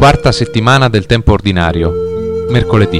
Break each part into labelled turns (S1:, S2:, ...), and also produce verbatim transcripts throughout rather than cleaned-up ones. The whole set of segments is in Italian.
S1: Quarta settimana del tempo ordinario, mercoledì.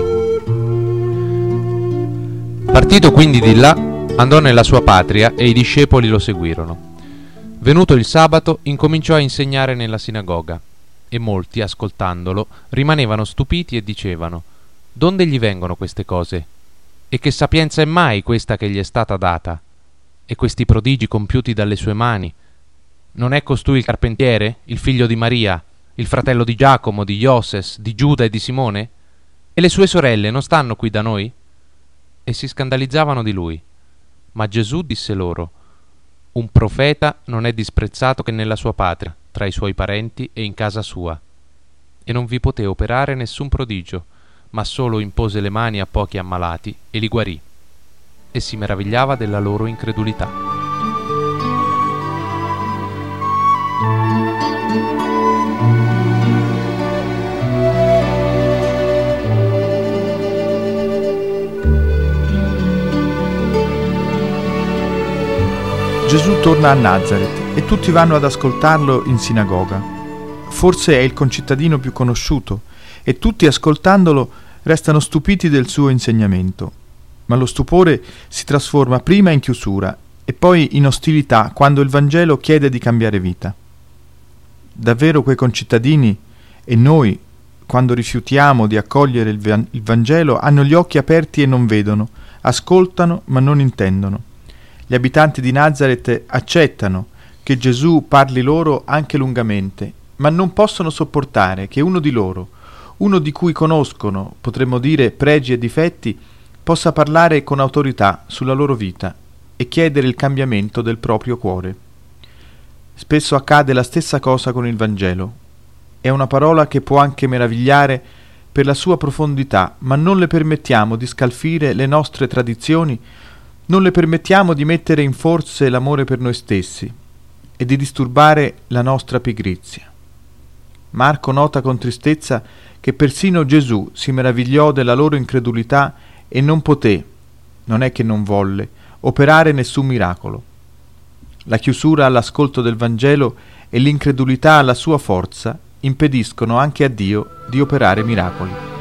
S1: Partito quindi di là, andò nella sua patria e i discepoli lo seguirono. Venuto il sabato, incominciò a insegnare nella sinagoga, e molti, ascoltandolo, rimanevano stupiti e dicevano: «Donde gli vengono queste cose? E che sapienza è mai questa che gli è stata data? E questi prodigi compiuti dalle sue mani? Non è costui il carpentiere, il figlio di Maria, il fratello di Giacomo, di Ioses, di Giuda e di Simone? E le sue sorelle non stanno qui da noi?» E si scandalizzavano di lui. Ma Gesù disse loro: «Un profeta non è disprezzato che nella sua patria, tra i suoi parenti e in casa sua. E non vi poté operare nessun prodigio, ma solo impose le mani a pochi ammalati e li guarì». E si meravigliava della loro incredulità.
S2: Gesù torna a Nazaret e tutti vanno ad ascoltarlo in sinagoga. Forse è il concittadino più conosciuto e tutti ascoltandolo restano stupiti del suo insegnamento. Ma lo stupore si trasforma prima in chiusura e poi in ostilità quando il Vangelo chiede di cambiare vita. Davvero quei concittadini e noi, quando rifiutiamo di accogliere il, va- il Vangelo, hanno gli occhi aperti e non vedono, ascoltano ma non intendono. Gli abitanti di Nazaret accettano che Gesù parli loro anche lungamente, ma non possono sopportare che uno di loro, uno di cui conoscono, potremmo dire, pregi e difetti, possa parlare con autorità sulla loro vita e chiedere il cambiamento del proprio cuore. Spesso accade la stessa cosa con il Vangelo. È una parola che può anche meravigliare per la sua profondità, ma non le permettiamo di scalfire le nostre tradizioni. Non le permettiamo di mettere in forze l'amore per noi stessi e di disturbare la nostra pigrizia. Marco nota con tristezza che persino Gesù si meravigliò della loro incredulità e non poté, non è che non volle, operare nessun miracolo. La chiusura all'ascolto del Vangelo e l'incredulità alla sua forza impediscono anche a Dio di operare miracoli.